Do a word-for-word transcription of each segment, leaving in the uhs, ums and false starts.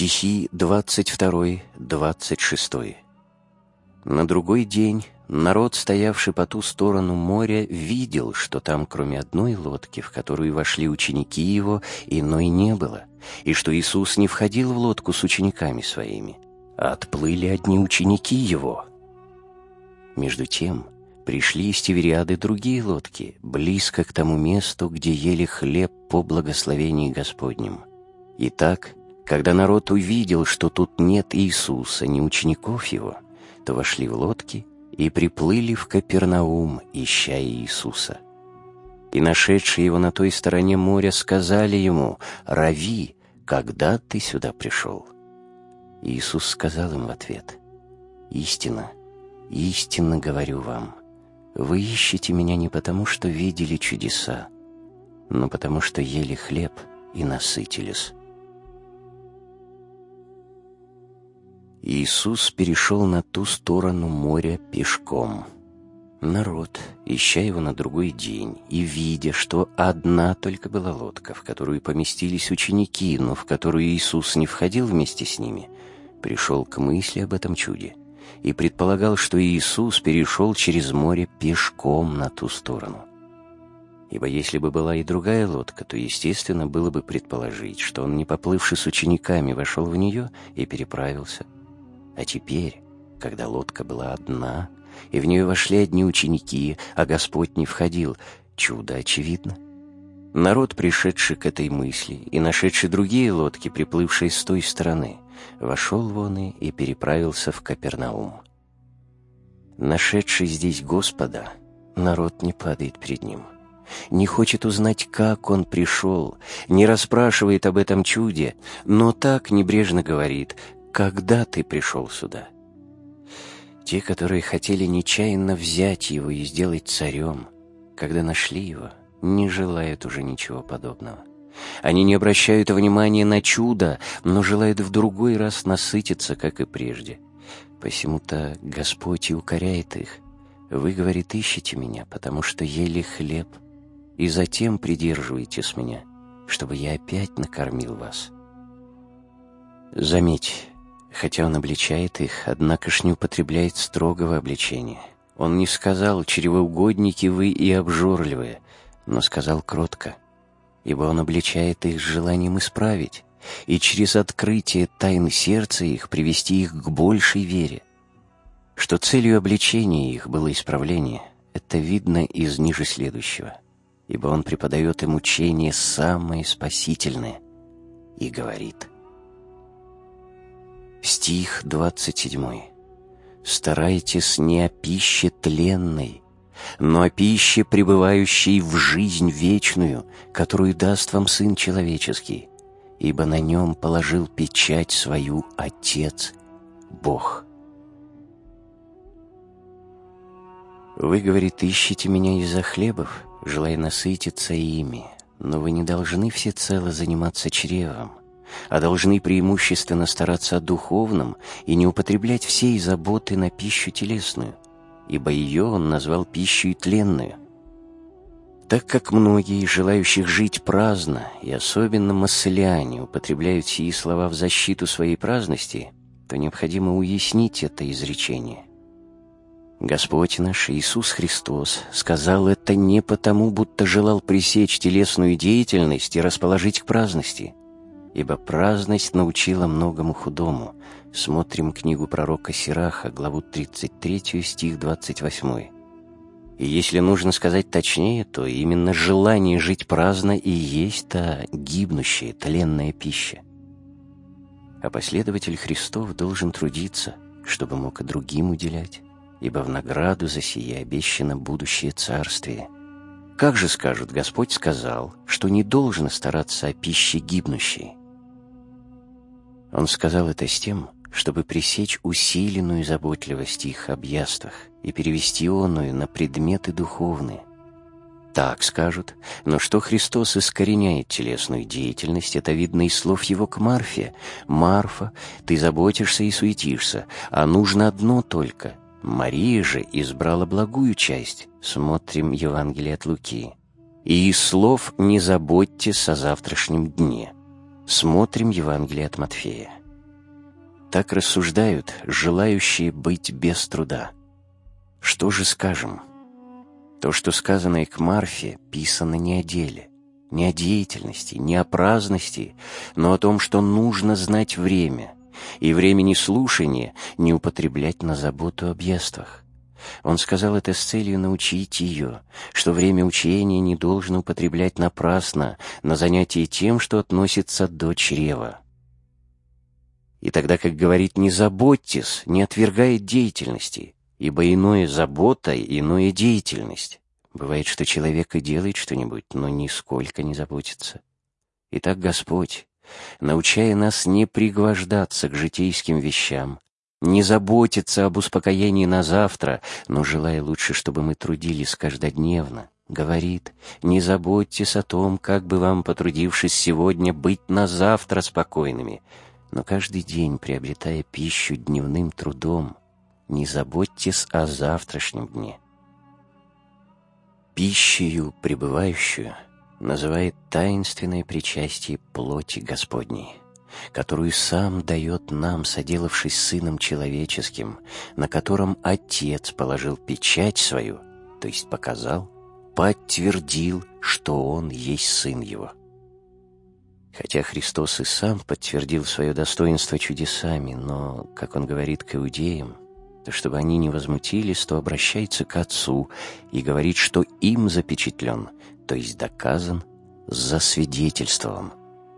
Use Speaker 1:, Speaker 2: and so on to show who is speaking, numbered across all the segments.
Speaker 1: Стихи двадцать второй — двадцать шестой. На другой день народ, стоявший по ту сторону моря, видел, что там, кроме одной лодки, в которую вошли ученики его, иной не было, и что Иисус не входил в лодку с учениками своими, а отплыли одни ученики его. Между тем пришли из Тивериады другие лодки, близко к тому месту, где ели хлеб по благословении Господнем. Итак, когда народ увидел, что тут нет Иисуса, ни учеников его, то вошли в лодки и приплыли в Капернаум, ища Иисуса. И нашедшие его на той стороне моря сказали ему: «Рави, когда ты сюда пришел?» Иисус сказал им в ответ: «Истинно, истинно говорю вам, вы ищете меня не потому, что видели чудеса, но потому, что ели хлеб и насытились». Иисус перешел на ту сторону моря пешком. Народ, ища его на другой день, и видя, что одна только была лодка, в которую поместились ученики, но в которую Иисус не входил вместе с ними, пришел к мысли об этом чуде и предполагал, что Иисус перешел через море пешком на ту сторону. Ибо если бы была и другая лодка, то, естественно, было бы предположить, что он, не поплывши с учениками, вошел в нее и переправился. А теперь, когда лодка была одна, и в нее вошли одни ученики, а Господь не входил, чудо очевидно. Народ, пришедший к этой мысли и нашедший другие лодки, приплывшие с той стороны, вошел вон и, и переправился в Капернаум. Нашедший здесь Господа, народ не падает перед ним, не хочет узнать, как он пришел, не расспрашивает об этом чуде, но так небрежно говорит: «Когда ты пришел сюда?» Те, которые хотели нечаянно взять его и сделать царем, когда нашли его, не желают уже ничего подобного. Они не обращают внимания на чудо, но желают в другой раз насытиться, как и прежде. Посему-то Господь и укоряет их. Вы, говорит, ищете меня, потому что ели хлеб, и затем придерживаетесь меня, чтобы я опять накормил вас. Заметь, хотя он обличает их, однако ж не употребляет строгого обличения. Он не сказал: «Чревоугодники вы и обжорливые», но сказал кротко, ибо он обличает их с желанием исправить и через открытие тайн сердца их привести их к большей вере. Что целью обличения их было исправление, это видно из ниже следующего, ибо он преподает им учение самое спасительное и говорит. Стих двадцать седьмой. «Старайтесь не о пище тленной, но о пище, пребывающей в жизнь вечную, которую даст вам Сын Человеческий, ибо на нем положил печать свою Отец, Бог». Вы, говорит, ищете меня из-за хлебов, желая насытиться ими, но вы не должны всецело заниматься чревом, а должны преимущественно стараться о духовном и не употреблять всей заботы на пищу телесную, ибо ее он назвал пищей тленную. Так как многие, желающих жить праздно, и особенно массоляне, употребляют сии слова в защиту своей праздности, то необходимо уяснить это изречение. Господь наш Иисус Христос сказал это не потому, будто желал пресечь телесную деятельность и расположить к праздности, ибо праздность научила многому худому. Смотрим книгу пророка Сираха, главу тридцать третью, стих двадцать восьмой. И если нужно сказать точнее, то именно желание жить праздно и есть та гибнущая, тленная пища. А последователь Христов должен трудиться, чтобы мог и другим уделять, ибо в награду за сие обещано будущее царствие. Как же скажут: Господь сказал, что не должно стараться о пище гибнущей? Он сказал это с тем, чтобы пресечь усиленную заботливость их об яствах и перевести оную на предметы духовные. Так скажут, но что Христос искореняет телесную деятельность, это видно из слов Его к Марфе. «Марфа, ты заботишься и суетишься, а нужно одно только. Мария же избрала благую часть». Смотрим Евангелие от Луки. «И из слов не заботьтесь о завтрашнем дне». Смотрим Евангелие от Матфея. Так рассуждают желающие быть без труда. Что же скажем? То, что сказано и к Марфе, писано не о деле, не о деятельности, не о праздности, но о том, что нужно знать время, и времени слушания не употреблять на заботу об яствах. Он сказал это с целью научить ее, что время учения не должно употреблять напрасно на занятие тем, что относится до чрева. И тогда, как говорит, не заботьтесь, не отвергает деятельности, ибо иное забота, иное деятельность. Бывает, что человек и делает что-нибудь, но нисколько не заботится. Итак, Господь, научая нас не пригвождаться к житейским вещам, не заботиться об успокоении на завтра, но желая лучше, чтобы мы трудились каждодневно, говорит: не заботьтесь о том, как бы вам, потрудившись сегодня, быть на завтра спокойными, но каждый день, приобретая пищу дневным трудом, не заботьтесь о завтрашнем дне. Пищею пребывающую называет таинственное причастие плоти Господней, которую Сам дает нам, соделавшись Сыном Человеческим, на котором Отец положил печать свою, то есть показал, подтвердил, что Он есть Сын Его. Хотя Христос и Сам подтвердил свое достоинство чудесами, но, как Он говорит к иудеям, то чтобы они не возмутились, то обращается к Отцу и говорит, что им запечатлен, то есть доказан, засвидетельствован.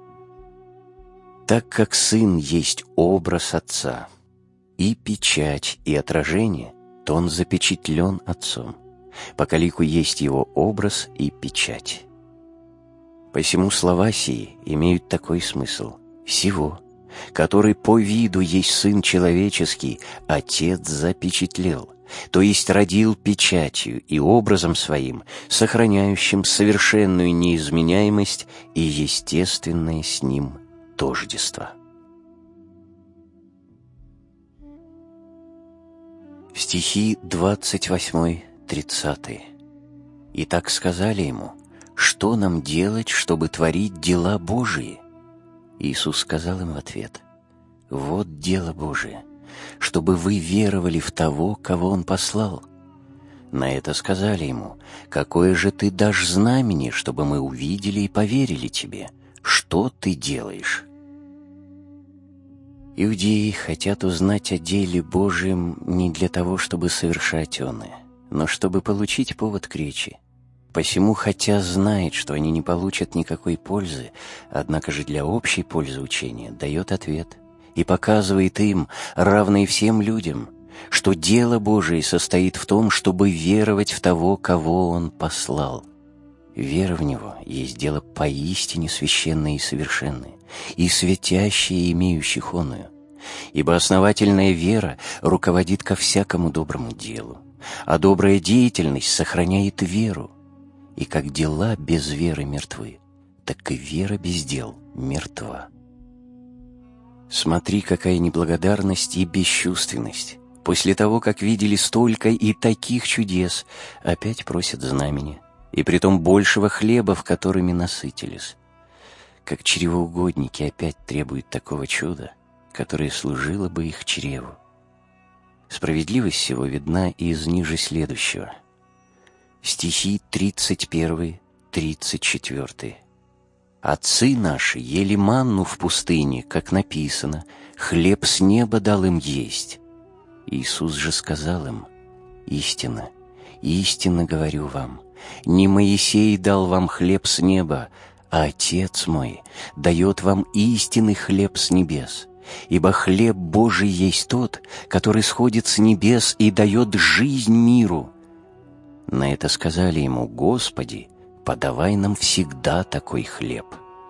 Speaker 1: Так как Сын есть образ Отца, и печать, и отражение, то Он запечатлен Отцом, пока лику есть Его образ и печать. Посему слова сии имеют такой смысл: «Сего, который по виду есть Сын Человеческий, Отец запечатлел, то есть родил печатью и образом Своим, сохраняющим совершенную неизменяемость и естественное с Ним тождество». Стихи двадцать восемь тридцать. «И так сказали ему: что нам делать, чтобы творить дела Божии? Иисус сказал им в ответ: вот дело Божие, чтобы вы веровали в того, кого Он послал. На это сказали ему: какое же ты дашь знамение, чтобы мы увидели и поверили тебе? Что ты делаешь? Иудеи хотят узнать о деле Божьем не для того, чтобы совершать оное, но чтобы получить повод к речи. Посему, хотя знает, что они не получат никакой пользы, однако же для общей пользы учения дает ответ и показывает им, равно и всем людям, что дело Божие состоит в том, чтобы веровать в того, кого Он послал. Вера в Него есть дело поистине священное и совершенное, и светящее, и имеющих оную, ибо основательная вера руководит ко всякому доброму делу, а добрая деятельность сохраняет веру. И как дела без веры мертвы, так и вера без дел мертва. Смотри, какая неблагодарность и бесчувственность. После того, как видели столько и таких чудес, опять просят знамения, и притом большего хлеба, в которыми насытились. Как чревоугодники опять требуют такого чуда, которое служило бы их чреву. Справедливость всего видна из ниже следующего. Стихи тридцать один тридцать четыре. «Отцы наши ели манну в пустыне, как написано, хлеб с неба дал им есть. Иисус же сказал им: истинно, истинно говорю вам, не Моисей дал вам хлеб с неба, а Отец мой дает вам истинный хлеб с небес. Ибо хлеб Божий есть тот, который сходит с небес и дает жизнь миру». На это сказали ему: Господи, подавай нам всегда такой хлеб.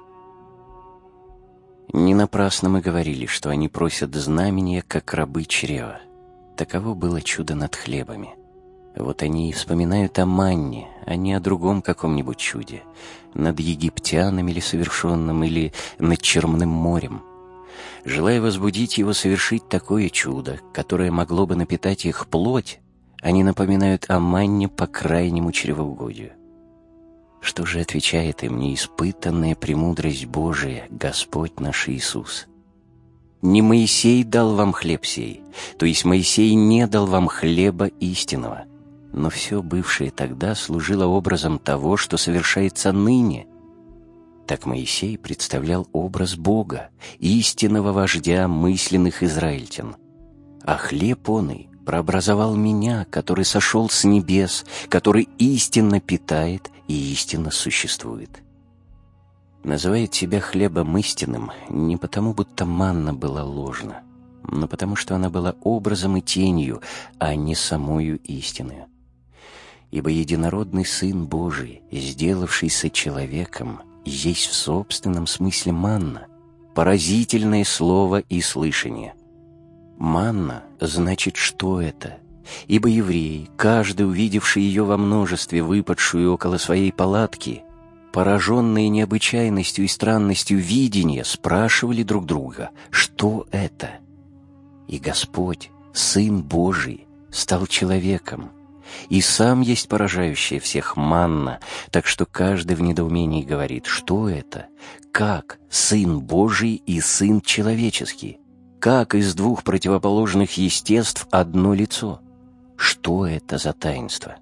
Speaker 1: Не напрасно мы говорили, что они просят знамения, как рабы чрева. Таково было чудо над хлебами. Вот они и вспоминают о манне, а не о другом каком-нибудь чуде, над египтянами ли совершенным, или над Черным морем. Желая возбудить его совершить такое чудо, которое могло бы напитать их плоть, они напоминают о манне по крайнему чревоугодию. Что же отвечает им неиспытанная премудрость Божия, Господь наш Иисус? Не Моисей дал вам хлеб сей, то есть Моисей не дал вам хлеба истинного, но все бывшее тогда служило образом того, что совершается ныне. Так Моисей представлял образ Бога, истинного вождя мысленных израильтян. А хлеб оный прообразовал меня, который сошел с небес, который истинно питает и истинно существует. Называет себя хлебом истинным не потому, будто манна была ложна, но потому, что она была образом и тенью, а не самою истиною. Ибо единородный Сын Божий, сделавшийся человеком, есть в собственном смысле манна, поразительное слово и слышание. Манна значит, что это? Ибо евреи, каждый, увидевший ее во множестве, выпадшую около своей палатки, пораженные необычайностью и странностью видения, спрашивали друг друга, что это? И Господь, Сын Божий, стал человеком, и сам есть поражающая всех манна, так что каждый в недоумении говорит, что это? Как Сын Божий и Сын человеческий? Как из двух противоположных естеств одно лицо? Что это за таинство?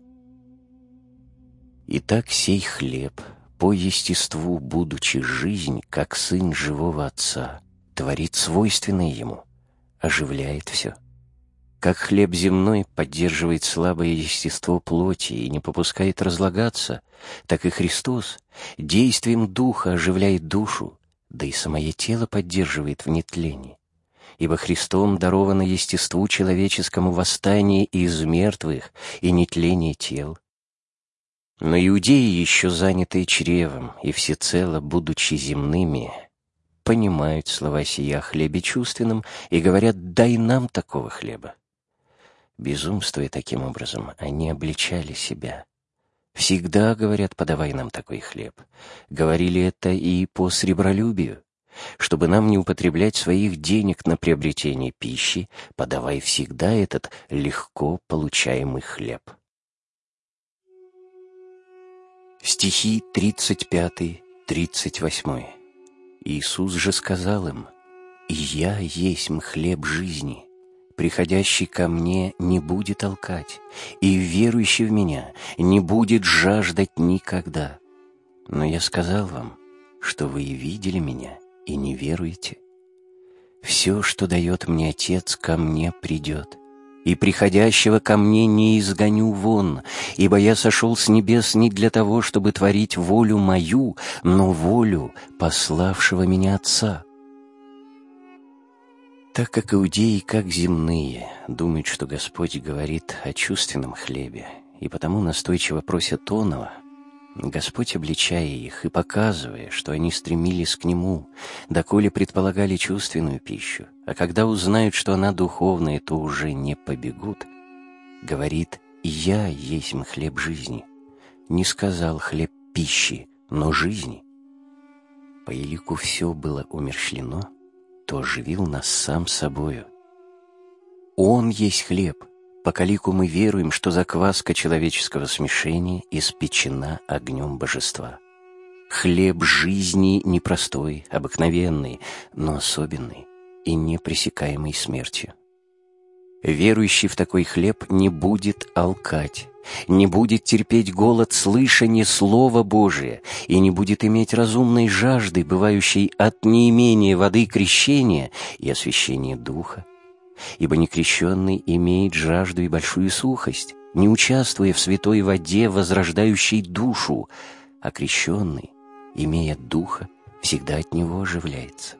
Speaker 1: Итак, сей хлеб, по естеству будучи жизнь, как Сын живого Отца, творит свойственное Ему, оживляет все. Как хлеб земной поддерживает слабое естество плоти и не попускает разлагаться, так и Христос действием Духа оживляет душу, да и самое тело поддерживает в нетлении. Ибо Христом даровано естеству человеческому восстание из мертвых и нетление тел. Но иудеи, еще занятые чревом и всецело будучи земными, понимают слова сия о хлебе чувственном и говорят: «Дай нам такого хлеба». Безумствуя таким образом, они обличали себя. Всегда говорят: «Подавай нам такой хлеб». Говорили это и по сребролюбию. Чтобы нам не употреблять своих денег на приобретение пищи, подавай всегда этот легко получаемый хлеб. Стихи тридцать пятый тридцать восьмой. Иисус же сказал им: «И я есмь хлеб жизни. Приходящий ко мне не будет толкать, и верующий в меня не будет жаждать никогда. Но я сказал вам, что вы и видели меня, и не веруете. Все, что дает мне Отец, ко мне придет, и приходящего ко мне не изгоню вон, ибо я сошел с небес не для того, чтобы творить волю мою, но волю пославшего меня Отца». Так как иудеи, как земные, думают, что Господь говорит о чувственном хлебе, и потому настойчиво просят оного, Господь, обличая их и показывая, что они стремились к Нему, доколе предполагали чувственную пищу, а когда узнают, что она духовная, то уже не побегут, говорит: «Я есмь хлеб жизни». Не сказал хлеб пищи, но жизни. По елику все было умерщвлено, то оживил нас сам собою. Он есть хлеб, по калику мы веруем, что закваска человеческого смешения испечена огнем божества. Хлеб жизни непростой, обыкновенный, но особенный и непресекаемый смертью. Верующий в такой хлеб не будет алкать, не будет терпеть голод слышания Слова Божия и не будет иметь разумной жажды, бывающей от неимения воды крещения и освящения Духа. Ибо некрещенный имеет жажду и большую сухость, не участвуя в святой воде, возрождающей душу, а крещенный, имея Духа, всегда от Него оживляется.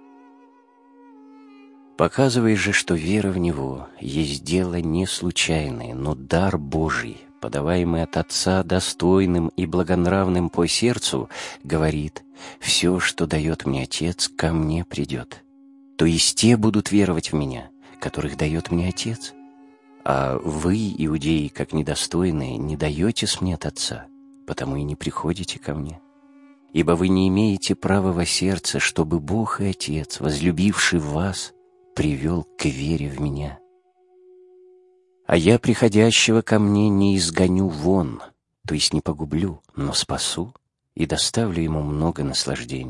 Speaker 1: Показывая же, что вера в Него есть дело не случайное, но дар Божий, подаваемый от Отца достойным и благонравным по сердцу, говорит: «Все, что дает мне Отец, ко мне придет. То есть те будут веровать в Меня, которых дает мне Отец. А вы, иудеи, как недостойные, не даетесь мне от Отца, потому и не приходите ко мне. Ибо вы не имеете права во сердце, чтобы Бог и Отец, возлюбивший вас, привел к вере в Меня. А я приходящего ко мне не изгоню вон, то есть не погублю, но спасу и доставлю ему много наслаждения.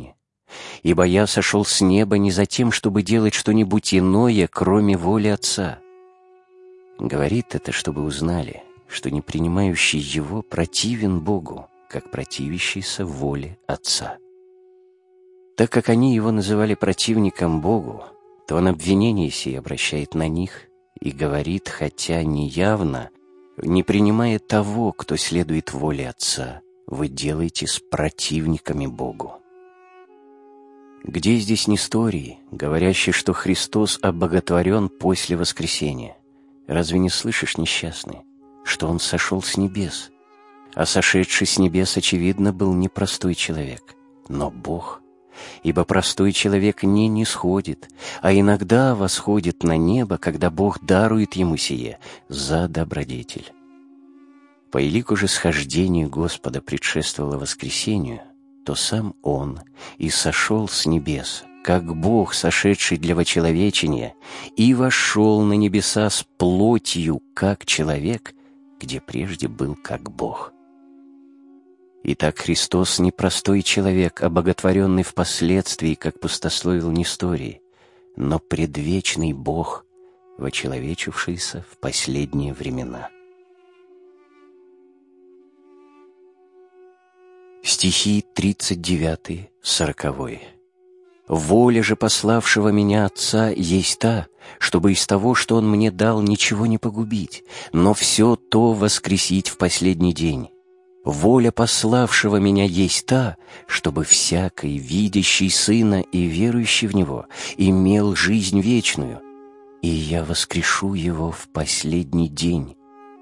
Speaker 1: ибо я сошел с неба не за тем, чтобы делать что-нибудь иное, кроме воли Отца». Говорит это, чтобы узнали, что не принимающий Его противен Богу, как противящийся воле Отца. Так как они Его называли противником Богу, то Он обвинение сие обращает на них и говорит, хотя не явно, не принимая того, кто следует воле Отца, вы делаетесь противниками Богу. Где здесь Несторий, говорящий, что Христос обоготворен после воскресения? Разве не слышишь, несчастный, что Он сошел с небес? А сошедший с небес, очевидно, был не простой человек, но Бог. Ибо простой человек не нисходит, а иногда восходит на небо, когда Бог дарует ему сие за добродетель. По елику же схождению Господа предшествовало воскресению, то сам Он и сошел с небес, как Бог, сошедший для вочеловечения, и вошел на небеса с плотью, как человек, где прежде был как Бог. Итак, Христос не простой человек, обоготворенный впоследствии, как пустословил Несторий, но предвечный Бог, вочеловечившийся в последние времена. Стихи тридцать девятый, сороковой. «Воля же пославшего меня Отца есть та, чтобы из того, что Он мне дал, ничего не погубить, но все то воскресить в последний день. Воля пославшего меня есть та, чтобы всякий, видящий Сына и верующий в Него, имел жизнь вечную, и я воскрешу его в последний день».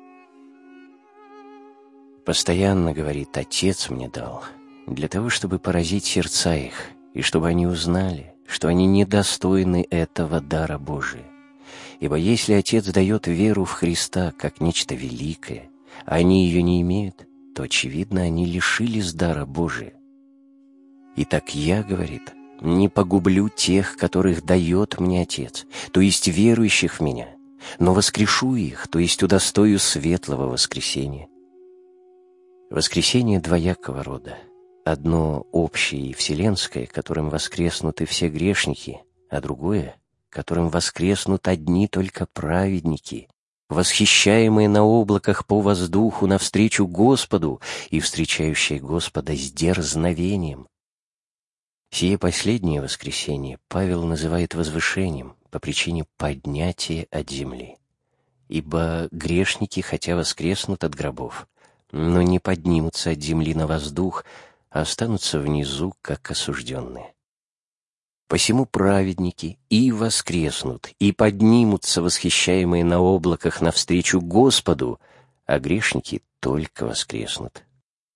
Speaker 1: Постоянно, говорит, Отец мне дал, для того, чтобы поразить сердца их, и чтобы они узнали, что они недостойны этого дара Божия. Ибо если Отец дает веру в Христа как нечто великое, а они ее не имеют, то, очевидно, они лишились дара Божия. Итак, я, говорит, не погублю тех, которых дает мне Отец, то есть верующих в Меня, но воскрешу их, то есть удостою светлого воскресения. Воскресение двоякого рода. Одно общее и вселенское, которым воскреснуты все грешники, а другое, которым воскреснут одни только праведники, восхищаемые на облаках по воздуху навстречу Господу и встречающие Господа с дерзновением. Сие последнее воскресение Павел называет возвышением по причине поднятия от земли. Ибо грешники, хотя воскреснут от гробов, но не поднимутся от земли на воздух, а останутся внизу, как осужденные. Посему праведники и воскреснут, и поднимутся, восхищаемые на облаках навстречу Господу, а грешники только воскреснут.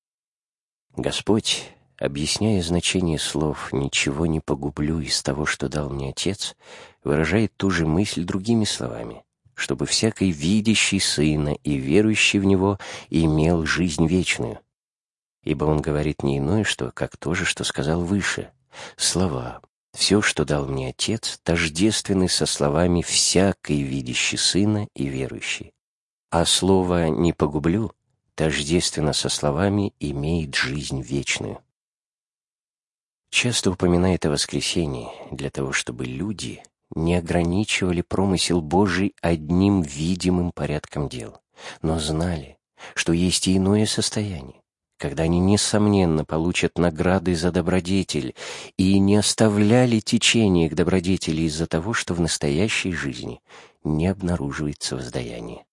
Speaker 1: Господь, объясняя значение слов «ничего не погублю из того, что дал мне Отец», выражает ту же мысль другими словами, чтобы всякий видящий Сына и верующий в Него имел жизнь вечную. Ибо Он говорит не иное, что, как то же, что сказал выше. Слова «все, что дал мне Отец», тождественны со словами «всякий видящий Сына и верующий». А слово «не погублю» тождественно со словами «имеет жизнь вечную». Часто упоминает о воскресении для того, чтобы люди не ограничивали промысел Божий одним видимым порядком дел, но знали, что есть и иное состояние, когда они, несомненно, получат награды за добродетель, и не оставляли течение к добродетели из-за того, что в настоящей жизни не обнаруживается воздаяние.